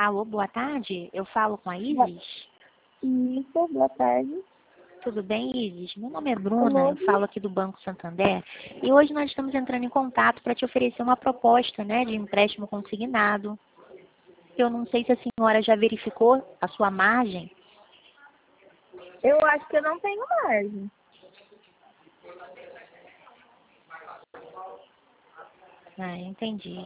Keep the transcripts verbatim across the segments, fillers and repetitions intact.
Alô, boa tarde. Eu falo com a Isis? Isso, boa tarde. Tudo bem, Isis? Meu nome é Bruna, Alô? eu falo aqui do Banco Santander e hoje nós estamos entrando em contato para te oferecer uma proposta, né, de empréstimo consignado. Eu não sei se a senhora já verificou a sua margem. Eu acho que eu não tenho margem. Ah, entendi.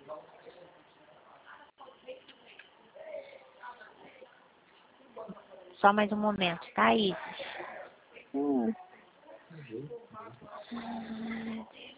Só mais um momento, tá, Isis? Hum. Ai, Deus.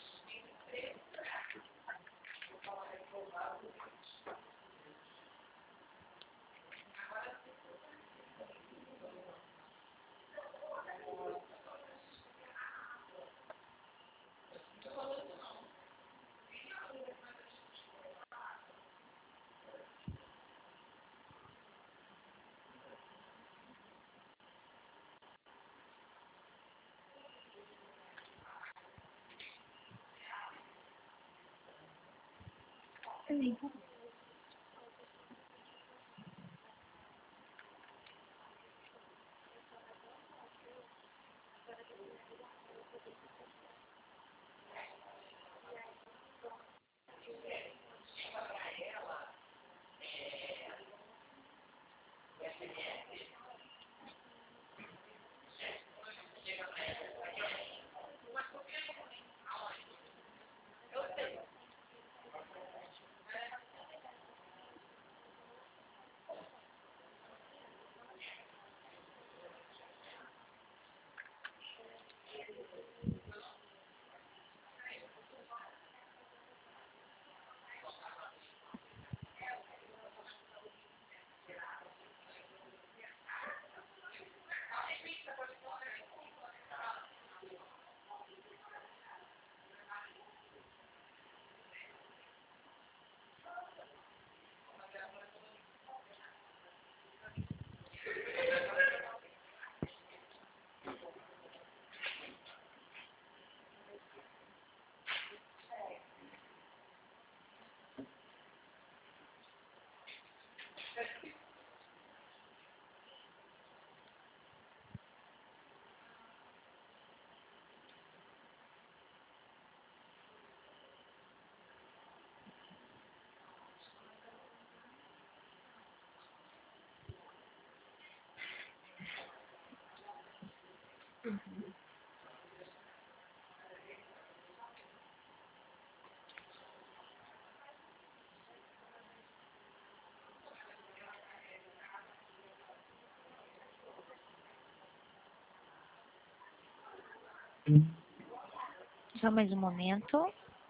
Só mais um momento.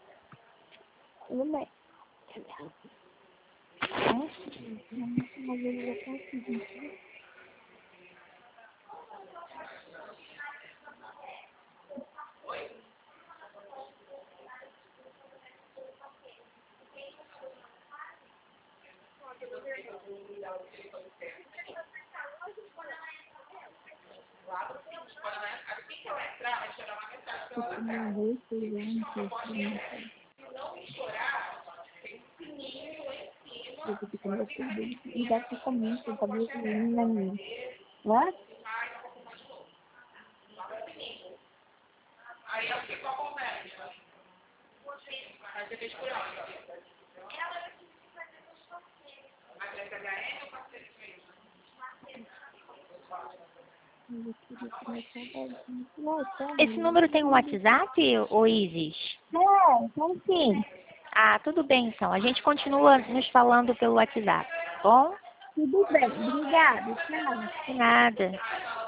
Tudo bem. E daqui também, tem cabelo na minha. What? Esse número tem um WhatsApp, ô Isis? Não, não sim. Ah, tudo bem então. A gente continua nos falando pelo WhatsApp, tá bom? Tudo bem, obrigada, tchau. De nada.